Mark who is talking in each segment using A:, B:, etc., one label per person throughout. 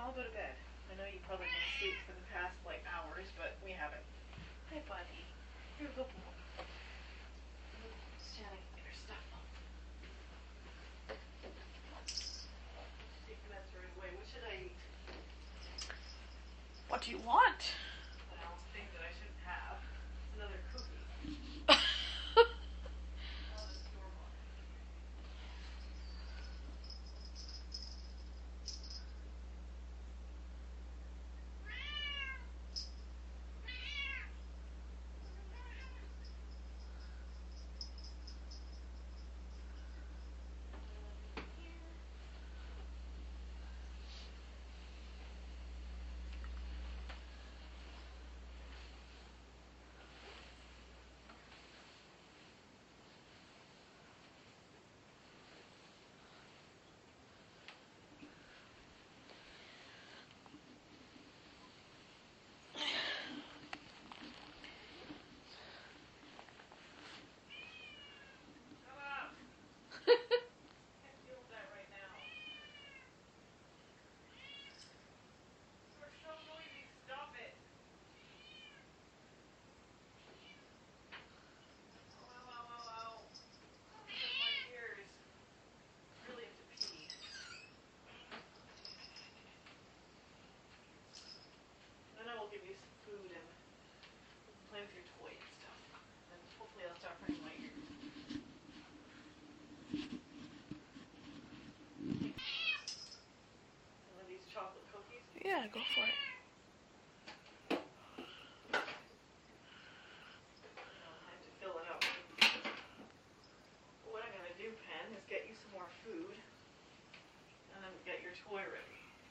A: all go to bed. I know you probably been asleep for the past, like, hours, but we haven't. Hi, buddy. You're a good boy. Shanna can get her stuff on. Take the meds right away. What should I eat?
B: What do you want?
A: Well, things that I shouldn't have. It's another cookie. Give you some food and play with your toy and stuff. And hopefully I'll stop hurting my ears. One of these chocolate cookies?
B: Yeah, go for it.
A: Time to fill it up. What I'm going to do, Pen, is get you some more food and then get your toy ready.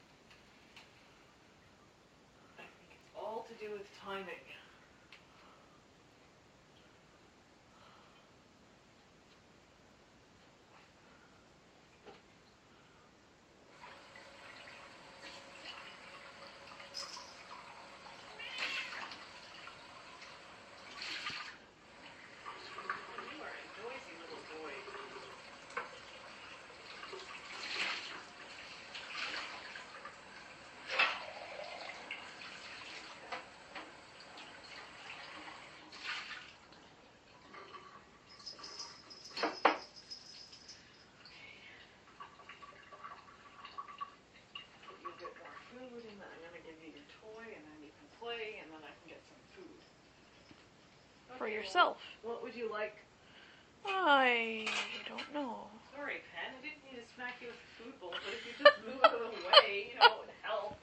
A: I think it's all to do with timing. And then I'm going to give you your toy, and then you can play, and then I can get some food. Okay,
B: For yourself.
A: Well, what would you like?
B: I don't know.
A: Sorry, Pen. I didn't mean to smack you with the food bowl, but if you just move out of the way, you know, it would help.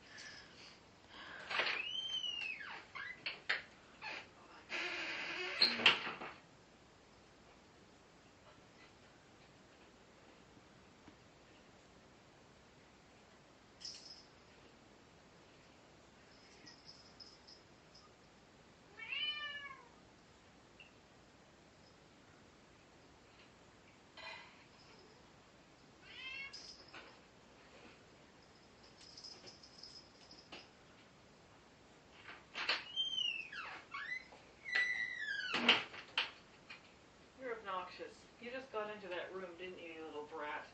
A: Obnoxious. You just got into that room, didn't you, you little brat?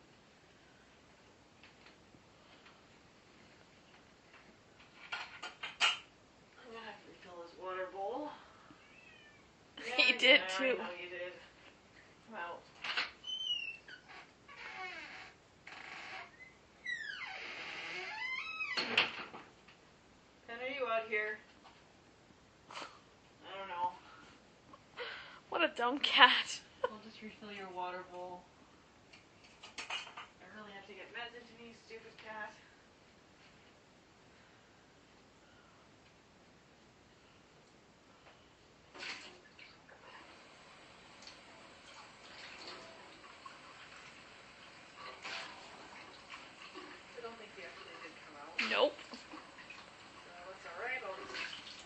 A: I'm gonna have to refill his water bowl. Yeah,
B: He did too.
A: I know you did. Come out. Pen, are you out here? I don't know.
B: What a dumb cat.
A: I'll just refill your water bowl. I really have to get meds into me, stupid cat. I don't think he actually did come out.
B: Nope.
A: That's alright, I'll just...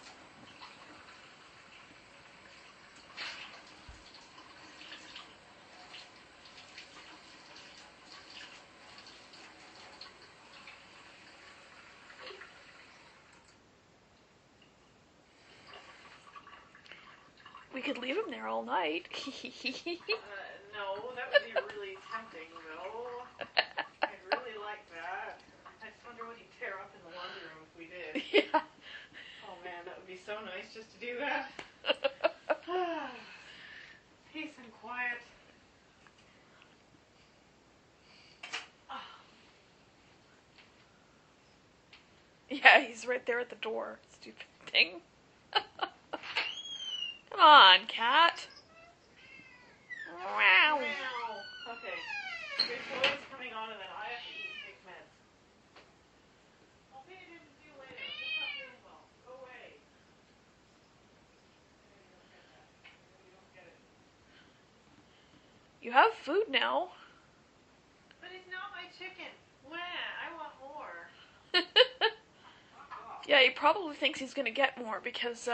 B: We could leave him there all night.
A: No, that would be really tempting, though. I'd really like that. I'd wonder what he'd tear up in the laundry room if we did.
B: Yeah.
A: Oh man, that would be so nice just to do that. Peace and quiet.
B: Yeah, he's right there at the door. Stupid thing. Come on, cat. Wow.
A: Okay. Your toy is coming on and then I have to eat and take meds. I'll pay attention to you later. Just not feeling well. Go away. Maybe you don't get that. Maybe you don't get it.
B: You have food now.
A: But it's not my chicken. Wah, I want more.
B: Yeah, he probably thinks he's gonna get more because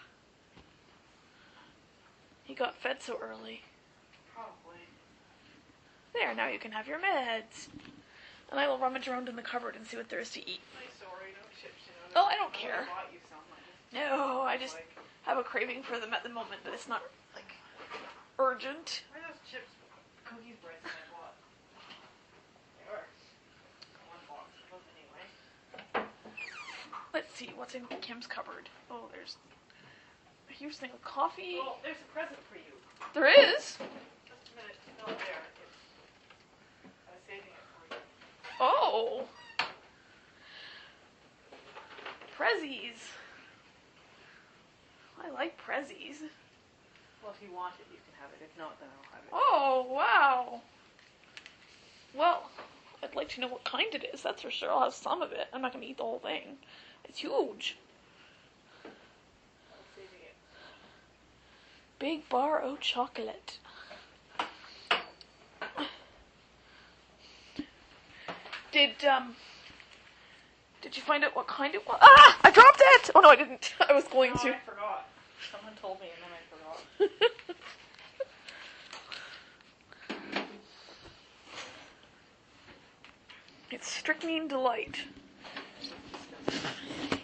B: he got fed so early.
A: Probably.
B: There, now you can have your meds. And I will rummage around in the cupboard and see what there is to eat.
A: I'm sorry, no chips, you know.
B: Oh, I don't care.
A: I bought you some.
B: No, I just have a craving for them at the moment, but it's not, like, urgent.
A: Where are those chips, cookies, breads that I bought? They were. One box of them anyway.
B: Let's see, what's in Kim's cupboard? Oh, there's a huge thing of coffee.
A: Well, there's a present for you.
B: There is?
A: Just a minute. No, there. I was saving it for you.
B: Oh. Prezzies. I like Prezzies.
A: Well, if you want it, you can have it. If not, then I'll have it.
B: Oh, wow. Well, I'd like to know what kind it is, that's for sure. I'll have some of it. I'm not going to eat the whole thing. It's huge.
A: I was saving it.
B: Big bar o' chocolate. Did you find out what kind it was? Ah! I dropped it! Oh no, I didn't. I was going
A: No,
B: to.
A: I forgot. Someone told me and then I forgot.
B: It's Strychnine Delight.